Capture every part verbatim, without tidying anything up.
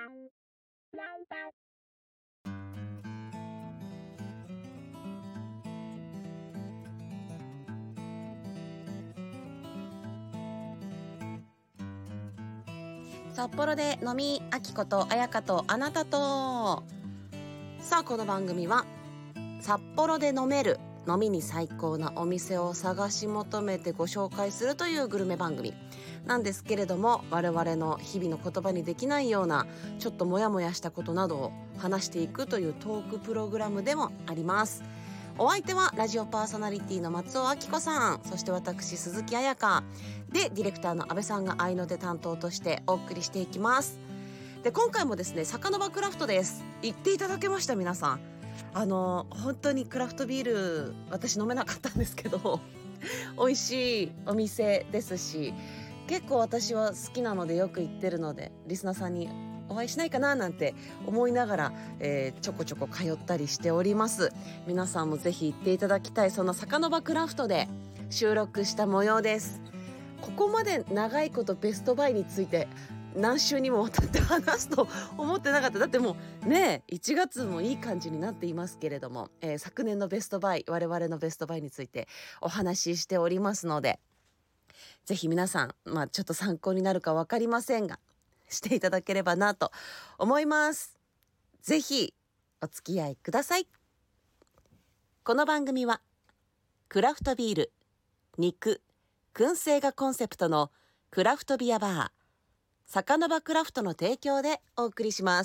札幌で飲みあきことあやかとあなたと。さあこの番組は札幌で飲める飲みに最高なお店を探し求めてご紹介するというグルメ番組なんですけれども、我々の日々の言葉にできないようなちょっとモヤモヤしたことなどを話していくというトークプログラムでもあります。お相手はラジオパーソナリティの松尾明子さん、そして私鈴木彩香で、ディレクターの安倍さんが合いの手担当としてお送りしていきます。で今回もですね、酒の場クラフトです。行っていただけました皆さん。あの本当にクラフトビール私飲めなかったんですけど美味しいお店ですし、結構私は好きなのでよく行ってるので、リスナーさんにお会いしないかななんて思いながら、えー、ちょこちょこ通ったりしております。皆さんもぜひ行っていただきたい、その酒の場クラフトで収録した模様です。ここまで長いことベストバイについて何週にもわたって話すと思ってなかった。だってもうねいちがつもいい感じになっていますけれども、えー、昨年のベストバイ、我々のベストバイについてお話ししておりますので、ぜひ皆さん、まあ、ちょっと参考になるか分かりませんがしていただければなと思います。ぜひお付き合いください。この番組はクラフトビール、肉、燻製がコンセプトのクラフトビアバー酒の場クラフトの提供でお送りします。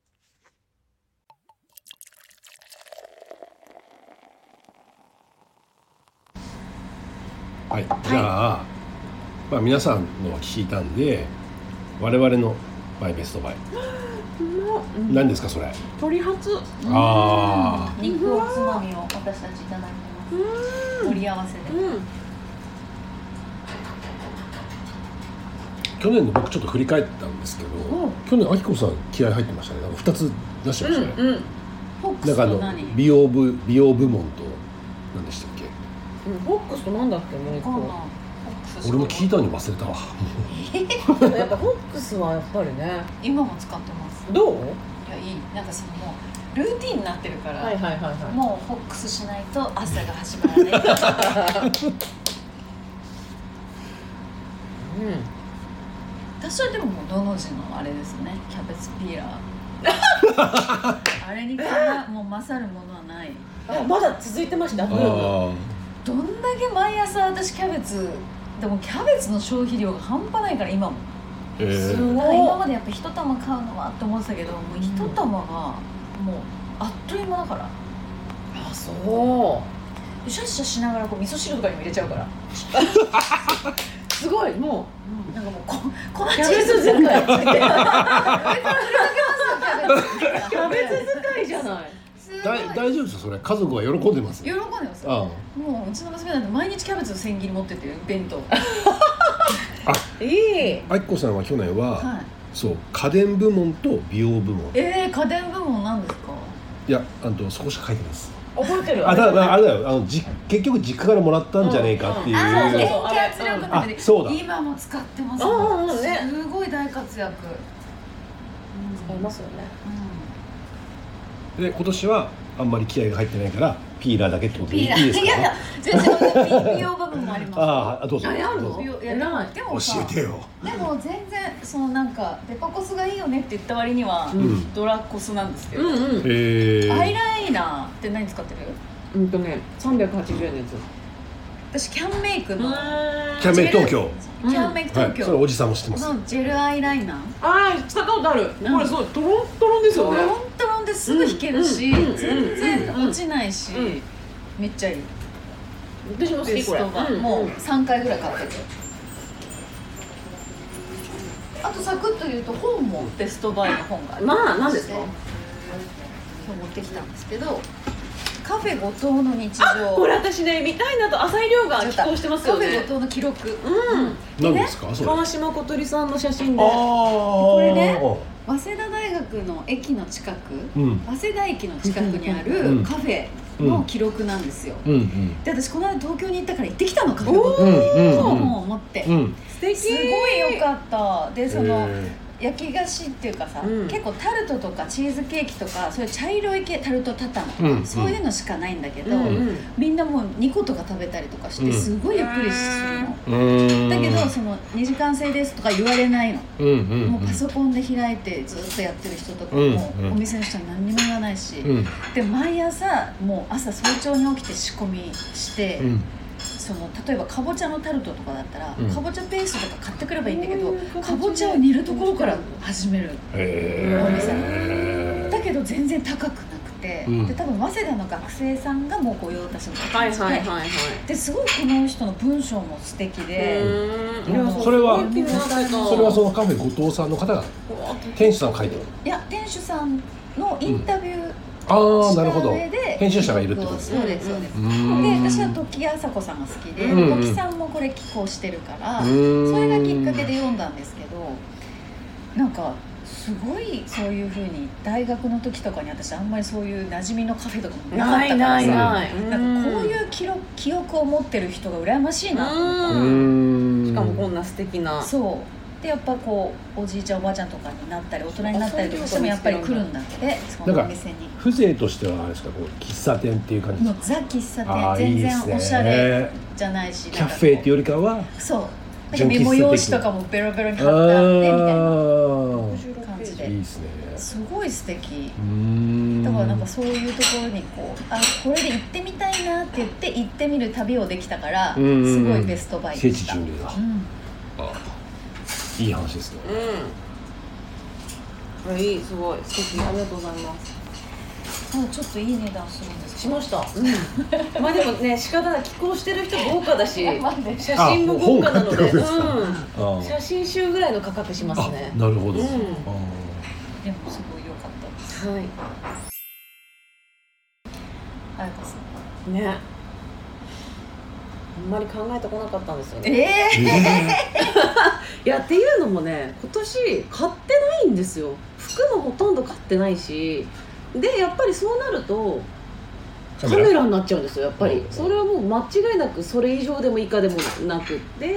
はい、じゃあ、まあ、皆さんの聞いたんで我々のバイベストバイ、うん、何ですかそれ？ 鳥初。 ああ、肉おつまみを私たちいただいてます。盛り合わせで、うん、 去年の僕ちょっと振り返ったんですけど、うん、去年あきこさん気合入ってましたね。なんかふたつ出してましたね、うんうん、なんかあの美容部美容部門と何でしたっけ、 うん、フォックスとなんだっけもう一個。 俺も聞いたのに忘れたわやっぱフォックスはやっぱりね今も使ってます。 どう？ いやいい、なんかそのもうルーティンになってるから、 はいはいはいはい、 もうフォックスしないと朝が始まらないうん、私はでももうどの字のあれですね、キャベツピーラーあれにかなもう勝るものはない。 あ、まだ続いてました。どんだけ毎朝私キャベツでもキャベツの消費量が半端ないから今も、 えー、 すごい。今までやっぱ一玉買うのはって思ってたけど、もう一玉がもうあっという間だから。 あ、そうシャッシャしながらこう味噌汁とかにも入れちゃうからすごい。もう、うん、なんかもうこ粉チーズ使い上から振りかけますよキャベツ使いじゃない。 だ大丈夫ですよそれ。家族は喜んでますよ。喜んでますよ。ああ、もううちの娘なんて毎日キャベツの千切り持ってて弁当あ、いい。 あきこさんは去年は、はい、そう家電部門と美容部門。 えー、家電部門なんですか？ いや、あのそこしか書いてないです。 覚えてる。 あ、だからあれだよ、あのじ結局実家からもらったんじゃねえかっていう、うんうん、 あ、電気圧力鍋で、 そうだ、 今も使ってます、 うんうんね、 すごい大活躍、 使いますよね、 うん、で今年はあんまり気合が入ってないからピーラーだけってことでいいですか？ いやいや、全然美容部分もあります。 ああ、どうぞ。 あれあるの？ いやでも教えてよ。 でも全然そのなんかデパコスがいいよねって言った割には、うん、ドラコスなんですけど、うんうん、アイライナーって何使ってる？ うんとね、さんびゃくはちじゅうえんのやつ。 私キャンメイクのキャンメイク東京、 キャンメイク東京、 はい、それおじさんも知ってます。 のジェルアイライナー。 ああ、使ったことある。これすごいトロントロンですよね。 トロントロンですぐ引けるし、うん、全然落ちないし、うん、めっちゃいい。 私も好きこれ。 うん、もうさんかいぐらい買ってて。あとサクッと言うと本もベストバイの本がありまして、 まあ何ですか？ 今日持ってきたんですけど、カフェ後藤の日常。 これ私ね見たいなと。浅井亮が寄稿してますよね。 カフェ後藤の記録。うん。 何ですか？それ。 川島小鳥さんの写真で。 ああ。 これね、早稲田大学の駅の近く、うん、早稲田駅の近くにあるカフェの記録なんですよ。うんうん、で私この間東京に行ったから行ってきたの、カフェ後藤。そう思って。うん、素敵。すごい良かった。でその。 焼き菓子っていうかさ、うん、結構タルトとかチーズケーキとかそういう茶色い系タルトタタンとか、うん、そういうのしかないんだけど、うん、みんなもうにことか食べたりとかしてすごいゆっくりするの、うん、だけどそのにじかん制ですとか言われないの、うんうんうん、もうパソコンで開いてずっとやってる人とかも、うんうん、お店の人に何にも言わないし、うん、で毎朝もう朝早朝に起きて仕込みして、うん、その例えばかぼちゃのタルトとかだったら、うん、かぼちゃペーストとか買ってくればいいんだけど、かぼちゃを煮るところから始めるお店だけど全然高くなくて、うん、で多分早稲田の学生さんがもう御用達の形で、はいはいはいはい、ですごいこの人の文章も素敵で、 それはそれはそのカフェ後藤さんの方が店主さんが書いてる。 いや店主さんのインタビュー、うん、 ああなるほど。編集者がいるってことですね。 そうですそうです。で私は時あさこさんが好きで、時さんもこれ寄稿してるから、それがきっかけで読んだんですけど、なんかすごいそういう風に大学の時とかに私あんまりそういう馴染みのカフェとかもなかったからさ、ないないない、なんかこういう記録記憶を持ってる人が羨ましいなと思った。 しかもこんな素敵な。 そう。でやっぱこうおじいちゃんおばあちゃんとかになったり大人になったりとかしてもやっぱり来るんだってそのお店に。 風情としてはあれですか、こう喫茶店っていう感じですか。 ザ喫茶店、全然おしゃれじゃないし、 キャフェっていうよりかはそうメモ用紙とかもベロベロに貼ってあってみたいな感じで、いいですね。すごい素敵。だからなんかそういうところにこうあこれで行ってみたいなって言って行ってみる旅をできたからすごいベストバイでした。聖地巡礼だ。うん、あいい話ですね。 うん。いい、すごい素敵、ありがとうございます。 あ、ちょっといい値段するんですか。 しました。うん。まあでもね、仕方ない、寄稿してる人豪華だし、写真も豪華なので、うん。写真集ぐらいの価格しますね。 なるほど。うん。でもすごい良かったです。はい。あやかさん。 ね。あんまり考えてこなかったんですよね。 えー、いやっていうのもね、今年買ってないんですよ。服もほとんど買ってないし、でやっぱりそうなるとカメラになっちゃうんですよ。やっぱりそれはもう間違いなくそれ以上でも以下でもなくって、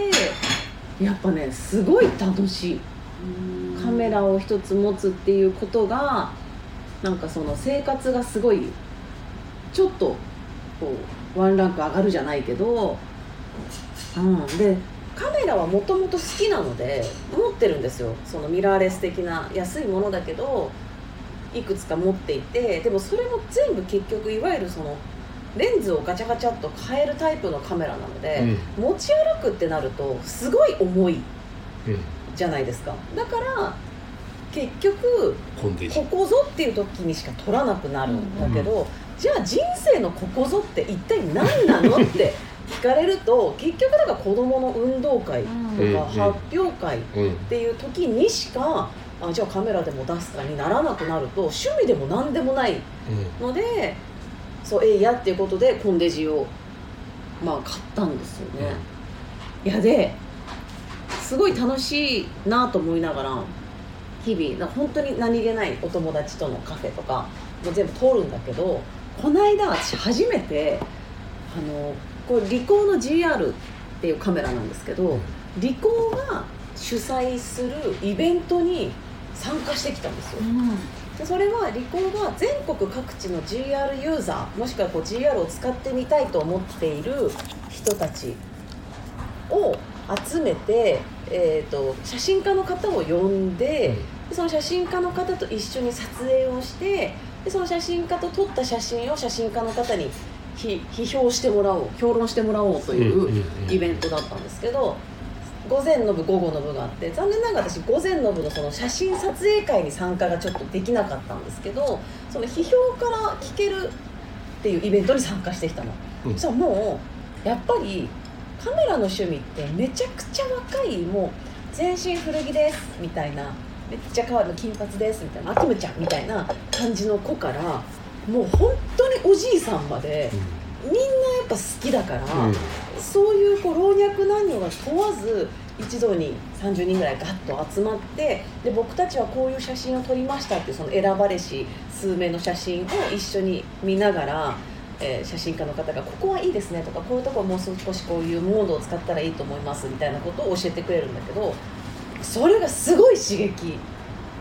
やっぱねすごい楽しい。カメラを一つ持つっていうことがなんかその生活がすごいちょっとこうワンランク上がるじゃないけど、うん、でカメラはもともと好きなので持ってるんですよ。そのミラーレス的な安いものだけどいくつか持っていて、でもそれも全部結局いわゆるそのレンズをガチャガチャっと変えるタイプのカメラなので、うん、持ち歩くってなるとすごい重いじゃないですか。だから結局ここぞっていう時にしか撮らなくなるんだけど、うん、じゃあ人生のここぞって一体何なのって聞かれると結局だから子どもの運動会とか発表会っていう時にしか、あじゃあカメラでも出すかにならなくなると趣味でも何でもないので、そうえいやっていうことでコンデジをまあ買ったんですよね。いやですごい楽しいなと思いながら日々なんか本当に何気ないお友達とのカフェとかも全部通るんだけど、この間私初めてあのこれリコーの ジーアール っていうカメラなんですけど、リコーが主催するイベントに参加してきたんですよ、うん、でそれはリコーが全国各地の ジーアール ユーザーもしくはこう ジーアール を使ってみたいと思っている人たちを集めて、えーと、写真家の方を呼んで、でその写真家の方と一緒に撮影をして、でその写真家と撮った写真を写真家の方に批評してもらおう、評論してもらおうというイベントだったんですけど、午前の部午後の部があって、残念ながら私午前の部のその写真撮影会に参加がちょっとできなかったんですけど、その批評から聞けるっていうイベントに参加してきたの、うん、そしたらもうやっぱりカメラの趣味ってめちゃくちゃ若い、もう全身古着ですみたいな、めっちゃ可愛い金髪ですみたいな、アキムちゃんみたいな感じの子からもう本当におじいさんまで、うん、みんなやっぱ好きだから、うん、そういうこう老若男女が問わず一度にさんじゅうにんぐらいガッと集まって、で僕たちはこういう写真を撮りましたっていうその選ばれし数名の写真を一緒に見ながら、えー、写真家の方がここはいいですねとか、こういうところもう少しこういうモードを使ったらいいと思いますみたいなことを教えてくれるんだけど、それがすごい刺激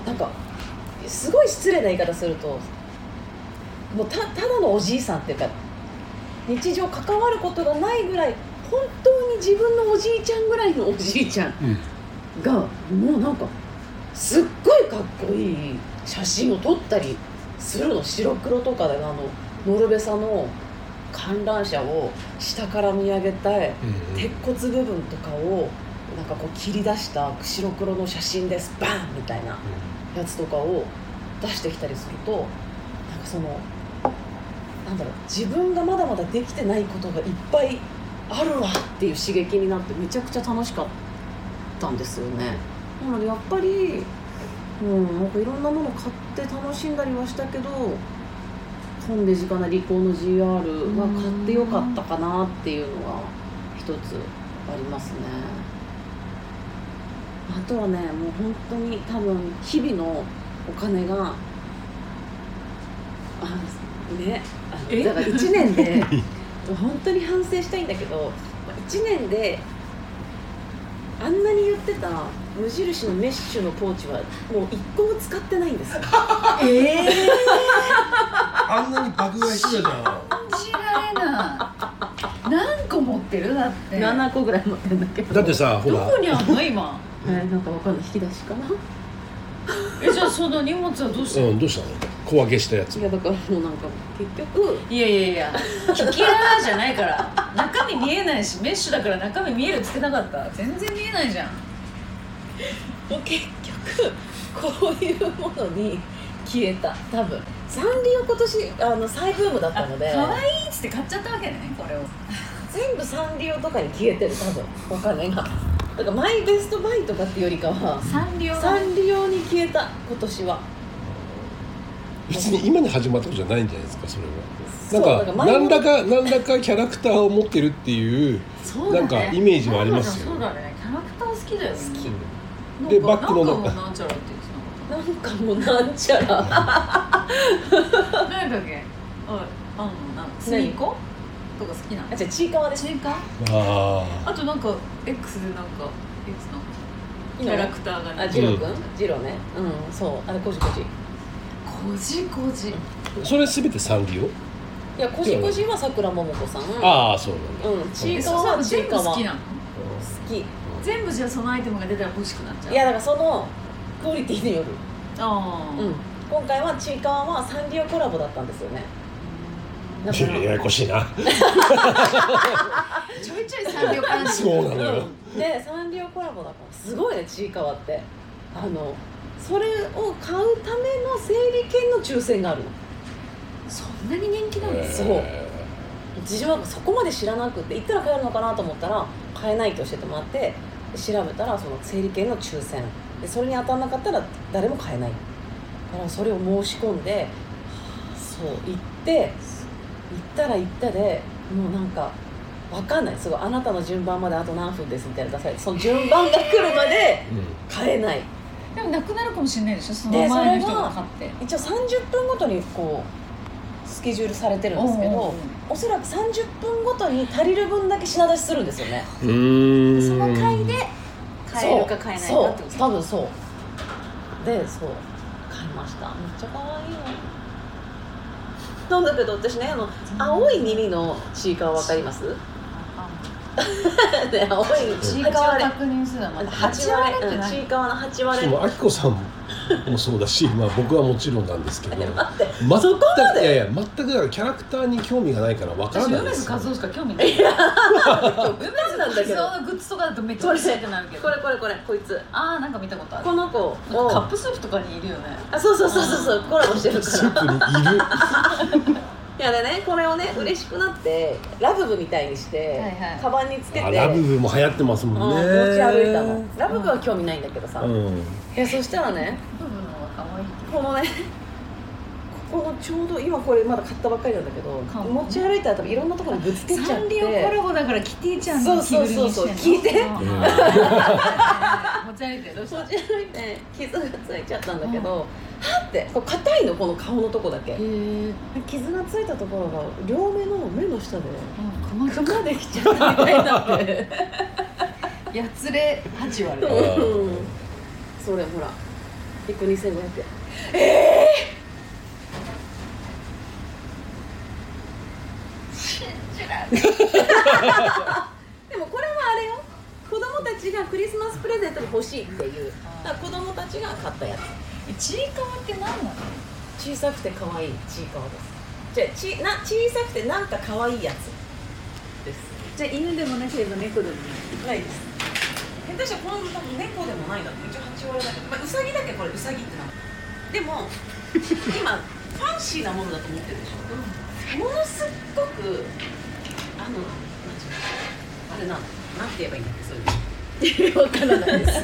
なんかすごい失礼な言い方するともう た, ただのおじいさんっていうか日常関わることがないぐらい本当に自分のおじいちゃんぐらいのおじいちゃんが、うん、もうなんかすっごいかっこいい写真を撮ったりするの。白黒とかであのノルベサの観覧車を下から見上げて、うん、鉄骨部分とかをなんかこう切り出した白黒の写真ですバーンみたいなやつとかを出してきたりすると、なんかそのなんだろう、自分がまだまだできてないことがいっぱいあるわっていう刺激になってめちゃくちゃ楽しかったんですよね。なのでやっぱり、うん、なんかいろんなもの買って楽しんだりはしたけど、本デジかなリコーの ジーアール は買ってよかったかなっていうのが一つありますね。あとはね、もう本当に多分日々のお金があね、あのだからいちねんで本当に反省したいんだけど、いちねんであんなに言ってた無印のメッシュのポーチはもういっこも使ってないんですよ。 ええー、 あんなに爆買いしてたじゃん。 信じられない。何個持ってる？だってななこぐらい持ってるんだけど。 だってさ、ほらどこにあんの今？ えー、なんかわかんない、引き出しかな。 え、じゃあその荷物はどうしたの？ うん、どうしたの？小分けしたやつ。 いやだからもうなんか結局いやいやいやキキラーじゃないから中身見えないし、メッシュだから中身見えるって言ってなかった？全然見えないじゃん。 もう結局こういうものに消えた。多分サンリオ今年あの再ブームだったので、 可愛いっつって買っちゃったわけね、これを。 全部サンリオとかに消えてる、多分お金が。だからマイベストバイとかっていうよりかはサンリオサンリオに消えた今年は。 別に今に始まったことじゃないんじゃないですか、それは。なんかそう何らか何らかキャラクターを持ってるっていう、 そうだね、 なんかイメージはありますよ。 そうだね、キャラクター好きだよね。 好き。 うん、 でバッグの中中なんかもなんちゃらって言ってなんかもなんちゃら何だっけ？あ、あのなんかスニーコとか好きなの？ あ、じゃあちいかわです。 チーカー？ ああとなんか X でなんか X のキャラクターがね。 あ、ジロくん、ジロね。うん、そう、あれコジコジ。 こじこじ。 あ、それすべてサンリオ？ いや、コジコジは桜ももこさん。 ああ、そうなんだ。 うん、ちいかわはちいかわ。 全部好きなの？ 好き。 全部じゃあそのアイテムが出たら欲しくなっちゃう。 いやだからそのクオリティによる。 ああ、 うん。今回はちいかわはサンリオコラボだったんですよね。だかちょっとらややこしいな。 ちょいちょいサンリオ感じ。 そうなのよ。 でサンリオコラボだからすごいね、ちいかわって。あのそれを買うための整理券の抽選があるの。 そんなに人気なの？ そう事情はそこまで知らなくて、行ったら買えるのかなと思ったら買えないと教えてもらって、調べたらその整理券の抽選で、それに当たらなかったら誰も買えない。だからそれを申し込んで、そう行って行ったら行ったで、もうなんか分かんない、すごいあなたの順番まであと何分ですみたいな出されて、その順番が来るまで買えない、 でもなくなるかもしれないでしょ、その前の人が買って。 一応さんじゅっぷんごとにこうスケジュールされてるんですけど、 おうおうおう、 おそらくさんじゅっぷんごとに足りる分だけ品出しするんですよね。 うーん。 その回で買えるか買えないかってこと。 そう、多分そうで、そう買いました。めっちゃ可愛いのなんだけど、私ね、あの青い耳のちいかわ分かります？ね、青いちいかわ確認するのはまたはち割れって何？ ちいかわのはち割れ。 でもあきこさんもそうだし、まあ僕はもちろんなんですけど、 待って全くそこまでいやいや全くだからキャラクターに興味がないからわから私梅ないですよ。 津和夫しか興味ない。 梅津なんだけど、 和夫のグッズとかだとめっちゃ欲しいってなるけど。 これこれこれこいつ、 ああ、なんか見たことある。 この子をなんかカップスープとかにいるよね。 あ、そうそうそうそうそう、コラボしてるスから。 ープにいる。 いやでね、これをね嬉しくなってラブブみたいにして、 はいはいカバンにつけて、 あ、ラブブも流行ってますもんね。 うん持ち歩いたの。ラブブは興味ないんだけどさ、いうん。 やそしたらね、 部分の可愛い。 このね、ここのちょうど今これまだ買ったばっかりなんだけど、 顔持ち歩いたら多分いろんなところにぶつけちゃって、 サンリオコラボだからキティちゃんの着ぐるみしてんの。 そうそうそうそう聞いてうん持ち歩いてどうした？ 持ち歩いて傷がついちゃったんだけど、はってこう硬いの、この顔のとこだけ。 へえ。 傷がついたところが両目の目の下でうん、 クマできちゃったみたいになってやつれはち割れ。 うんそれほらいっこにせんごひゃくえん。えー、信じられないでもこれはあれよ、子供たちがクリスマスプレゼントに欲しいっていう、だから子供たちが買ったやつ。ちいかわって何なの？ つ。小さくて可愛いちいかわです。じゃあちな小さくてなんか可愛いやつです。 じゃあ犬でもなければ猫でもないです。下手したらこの多分猫でもないんだって。一応はち割だけど、まあ、うさぎだけこれうさぎってなる。でも今ファンシーなものだと思ってるでしょ、うん、ものすっごくあのなんていうのあれなのなんて言えばいいんだっけ、そういうのわからないです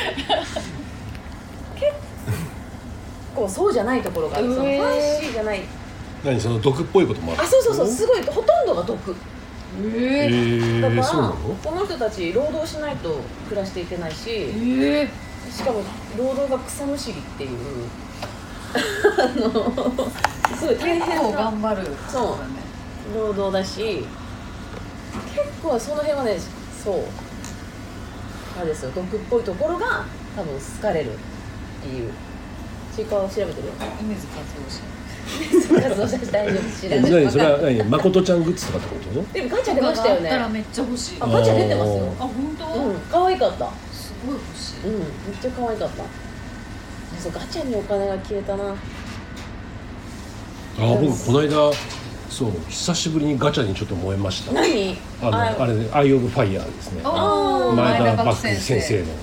結構そうじゃないところがある、そのファンシーじゃない。 何その毒っぽいこともある？ あ、そうそうそう、すごいほとんどが毒。 えー、 だからそうなの？ この人たち労働しないと暮らしていけないし、 えー、 しかも労働が草むしりっていうあのすごい大変な頑張るそう労働だし、結構その辺はね、そうあれですよ、毒っぽいところが多分好かれるっていう。ちいかわを調べてるよ。 梅津和夫氏大丈夫、知らない。 何それは何？まことちゃんグッズとかってこと？ でもガチャ出ましたよね。 あったらめっちゃ欲しい。 あ、ガチャ出てますよ。 あ、本当？ うん、可愛かった。 すごい欲しい。 うん、めっちゃ可愛かった。そう、ガチャにお金が消えたな。あ、 僕この間そう久しぶりにガチャにちょっと燃えました。 何？ あのあ, あれね、アイオブファイヤーですね。前田バック先生の。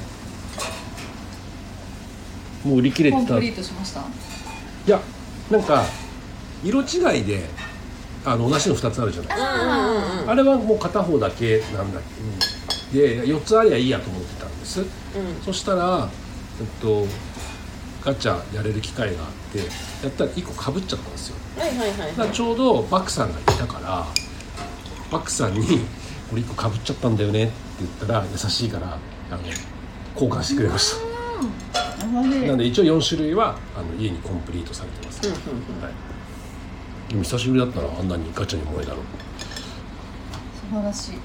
もう売り切れてた。 コンプリートしました？いや、なんか色違いであの同じのふたつあるじゃないですか。 あ, あれはもう片方だけなんだけど、でよっつありゃいいやと思ってたんです、うん、そしたら、えっと、ガチャやれる機会があってやったらいっこかぶっちゃったんですよ。 はいはいはい、はい、 だからちょうどバックさんがいたからバックさんに「これいっこかぶっちゃったんだよね」って言ったら優しいからあの交換してくれました。なので一応よんしゅるいはあの家にコンプリートされてます、うんうんうん、はい、でも久しぶりだったらあんなにガチャに燃えたの。 素晴らしい。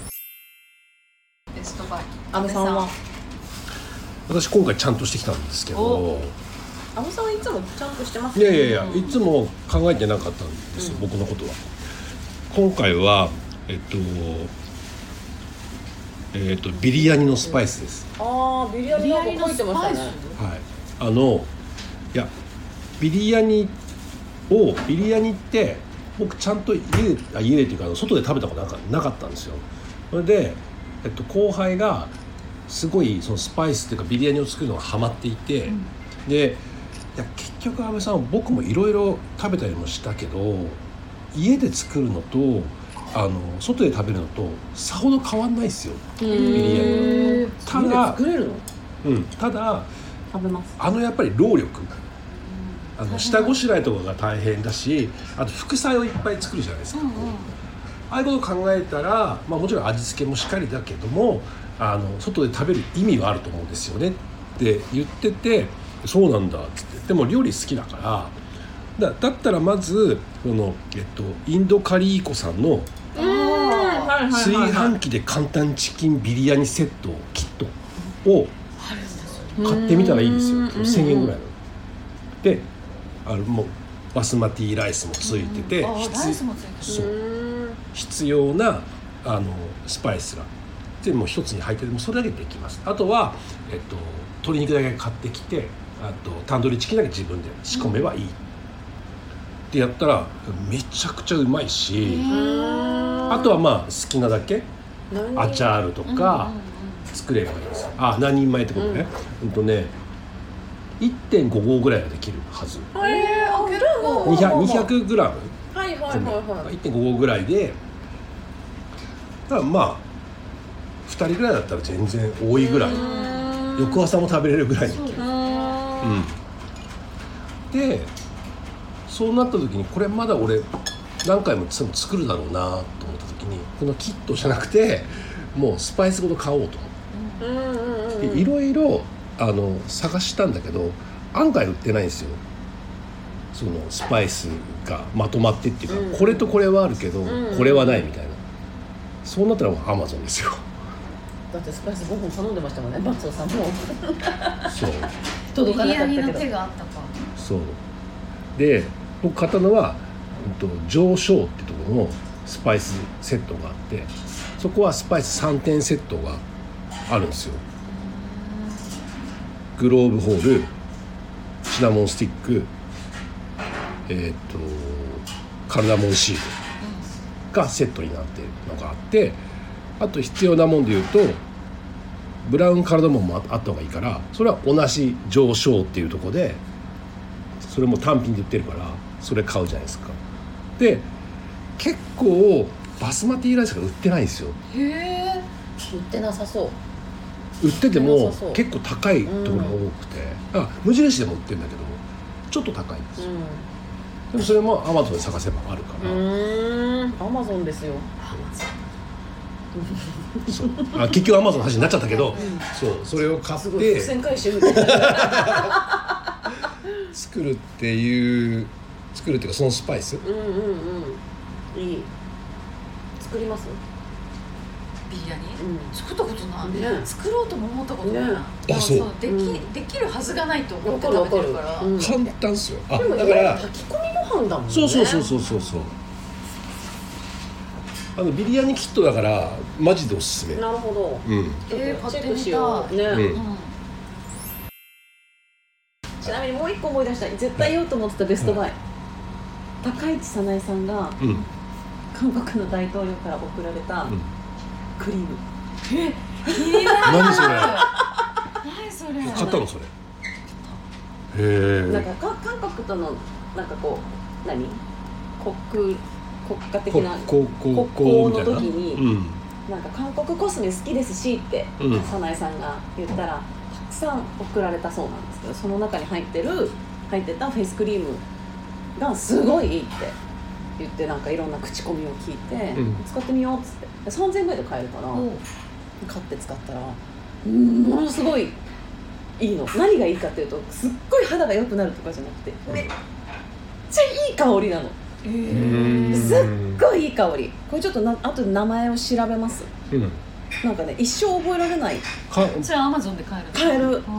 ベストバイ。 阿部さんは？ 私今回ちゃんとしてきたんですけど。 阿部さんはいつもちゃんとしてますね。いやいやいや、いつも考えてなかったんですよ、うん、僕のことは。今回はえっとえっとビリヤニのスパイスです、うん、 ああ、ビリヤニなんか書いてましたね。はい、 あのいやビリヤニをビリヤニって僕ちゃんと家であ家でっていうか外で食べたことなか、なかったんですよ。それで、えっと、後輩がすごいそのスパイスっていうかビリヤニを作るのがハマっていて、うん、でいや結局阿部さん僕もいろいろ食べたりもしたけど家で作るのとあの外で食べるのとさほど変わんないですよ、ビリヤニ。ただ作れるの？ うん、ただ食べます。 あのやっぱり労力、あの下ごしらえとかが大変だし、あと副菜をいっぱい作るじゃないですか、うんうん、ああいうことを考えたら、まあ、もちろん味付けもしっかりだけどもあの外で食べる意味はあると思うんですよねって言ってて、そうなんだっつって。でも料理好きだからだ, だったらまずこの、えっと、インドカリーコさんの炊飯器で簡単チキンビリヤニセットキットを買ってみたらいいですよ。せんえんぐらいので、あのもうバスマティライスもついてて、 うん、必, ライスもついてそう必要なあのスパイスが全部一つに入っててもそれだけでできます。あとは、えっと、鶏肉だけ買ってきてあとタンドリーチキンだけ自分で仕込めばいい、うん、ってやったらめちゃくちゃうまいし、あとはまあ好きなだけアチャールとか作ればいいです。あ、何人前ってことね、うん、とね いってんご 合ぐらいはできるはず。 へー、あ、結構にひゃくグラムはいはいはいはいいってんご 合ぐらいで、だからまあふたりぐらいだったら全然多いぐらい、翌朝も食べれるぐらいにできる。うん、でそうなった時にこれまだ俺何回も作るだろうなと思った時にこのキットじゃなくてもうスパイスごと買おうと思って、いろいろあの探したんだけど案外売ってないんですよ、そのスパイスがまとまってっていうか、うん、これとこれはあるけど、うん、これはないみたいな。そうなったらもうアマゾンですよ。 だってスパイスごほん頼んでましたもんね、松尾さんも。 そう届かなかったけど。 ビリヤニの手があったか。 そうで僕買ったのは、うん、と上昇ってところのスパイスセットがあって、そこはスパイスさんてんセットがあるんですよ。グローブホール、シナモンスティック、えー、とカルダモンシードがセットになっているのがあって、あと必要なもんでいうとブラウンカルダモンもあった方がいいから、それは同じ上昇っていうところで、それも単品で売ってるからそれ買うじゃないですか。で結構バスマティライスが売ってないんですよ。 へえ、売ってなさそう。 売ってても結構高いところが多くて、うん、あ無印でも売ってるんだけどちょっと高いんですよ、うん、でもそれもアマゾンで探せばあるから。 うーん、アマゾンですよ。 そうあ結局アマゾンの話になっちゃったけど、うん、そうそれを買って伏線回収みたいな作るっていう作るっていうかそのスパイス、 うんうんうん、いい。作ります？ ビリヤニ、 うん、 作ったことない、 ね、 作ろうとも思ったことない、ね、 あそうそうでき、うん、できるはずがないと思って食べてるから、 うん、 簡単っすよ。あでもだから炊き込みご飯だもんね。 そうそうそうそうそうそう。あのビリヤニキットだからマジでおすすめ。 なるほど、 うん、 えー、買ってみたいね、 うん、 ちなみにもう一個思い出した、絶対言おうと思ってたベストバイ、はい、高市早苗さんが、うん、韓国の大統領から贈られた、うん、クリーム。 え、気になる。 何それ何それ買ったのそれ。へえ。 なんか韓国とのなんかこう何国国家的な国交の時に、うん、なんか韓国コスメ好きですしって早苗、うん、さんが言ったらたくさん贈られたそうなんですけど、その中に入ってる入ってたフェイスクリームがすごいいいって言って、なんかいろんな口コミを聞いて、うん、使ってみようっつってさんぜんえんぐらいで買えるから、うん、買って使ったらものすごいいいの。何がいいかっていうと、すっごい肌が良くなるとかじゃなくて、めっちゃいい香りなの。えー、すっごいいい香り。これちょっとな後で名前を調べます、うん、なんかね一生覚えられない。 それアマゾンで買える買える、うん、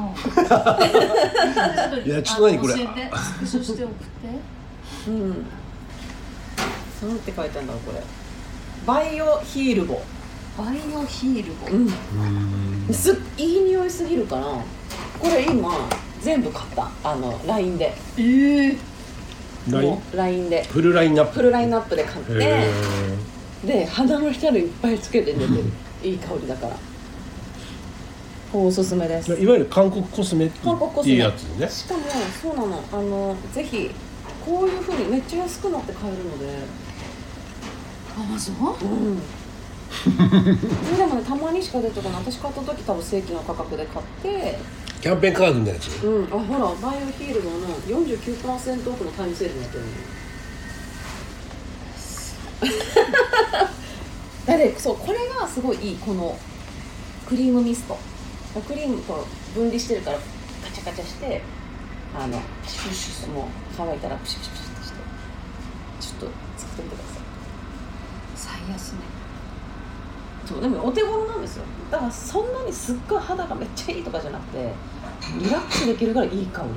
いやちょっと何これ教えてスクショして送ってうん、なんて書いてあるんだろうこれ。バイオヒールボ。 バイオヒールボ、 うん、すいい匂いすぎるから、これ今全部買った。あの ライン で。 えーライン? ラインでフルラインナップフルラインナップで買って、で肌の下にいっぱいつけて寝てるいい香りだからおすすめです。 いわゆる韓国コスメっていうやつね。 しかもそうなの、あのぜひこういう風にめっちゃ安くなって買えるので。 アマゾン？ うんでもね、たまにしか出てこない。私買った時多分正規の価格で買ってキャンペーン価格のやつ。 うん、あほらバイオヒールドの よんじゅうきゅうパーセント オフのタイムセールになってるのだってそう、これがすごいいい。このクリームミスト、クリームと分離してるからカチャカチャして、あのプシュプシュもう乾いたらプシュプシュプシュってして、ちょっと使ってみてください。 最安値。 そうでもお手頃なんですよ。だからそんなにすっごい肌がめっちゃいいとかじゃなくて、リラックスできるからいい香り。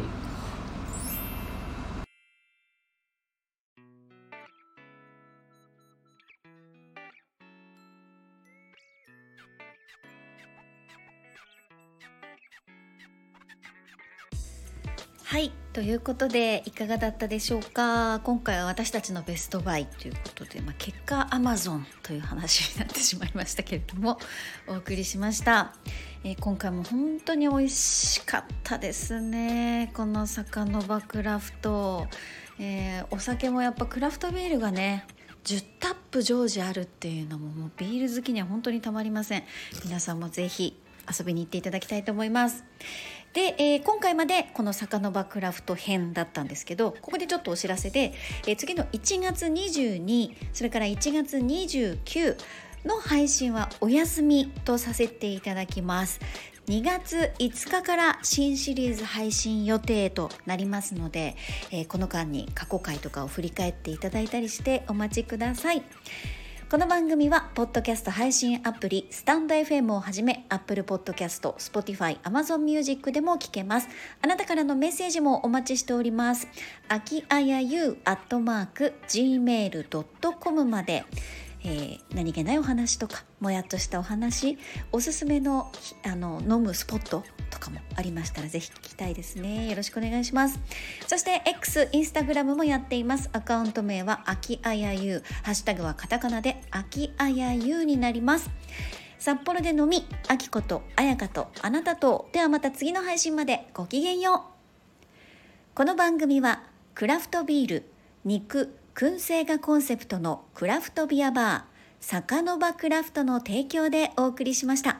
はい、ということでいかがだったでしょうか。今回は私たちのベストバイということで、まあ、結果 Amazon という話になってしまいましたけれどもお送りしました。えー、今回も本当に美味しかったですね。この坂の場クラフト、えー、お酒もやっぱクラフトビールがねじゅうタップ常時あるっていうのももうビール好きには本当にたまりません。皆さんもぜひ遊びに行っていただきたいと思います。で、えー、今回までこの坂の場クラフト編だったんですけど、ここでちょっとお知らせで、えー、次のいちがつにじゅうに、それからいちがつにじゅうくの配信はお休みとさせていただきます。にがついつかから新シリーズ配信予定となりますので、えー、この間に過去回とかを振り返っていただいたりしてお待ちください。 この番組はポッドキャスト配信アプリスタンド エフエム をはじめ Apple Podcast、Spotify、Amazon Music でも聞けます。あなたからのメッセージもお待ちしております。あきあやゆアットマーク ジーメールドットコム まで、えー、何気ないお話とかもやっとしたお話、おすすめの、あの飲むスポットとかもありましたらぜひ聞きたいですね。よろしくお願いします。そして X、インスタグラムもやっています。アカウント名はあきあやゆ、ハッシュタグはカタカナであきあやゆになります。札幌で飲み、あきことあやかとあなたと。ではまた次の配信までごきげんよう。この番組はクラフトビール、肉、燻製がコンセプトのクラフトビアバー酒の場クラフトの提供でお送りしました。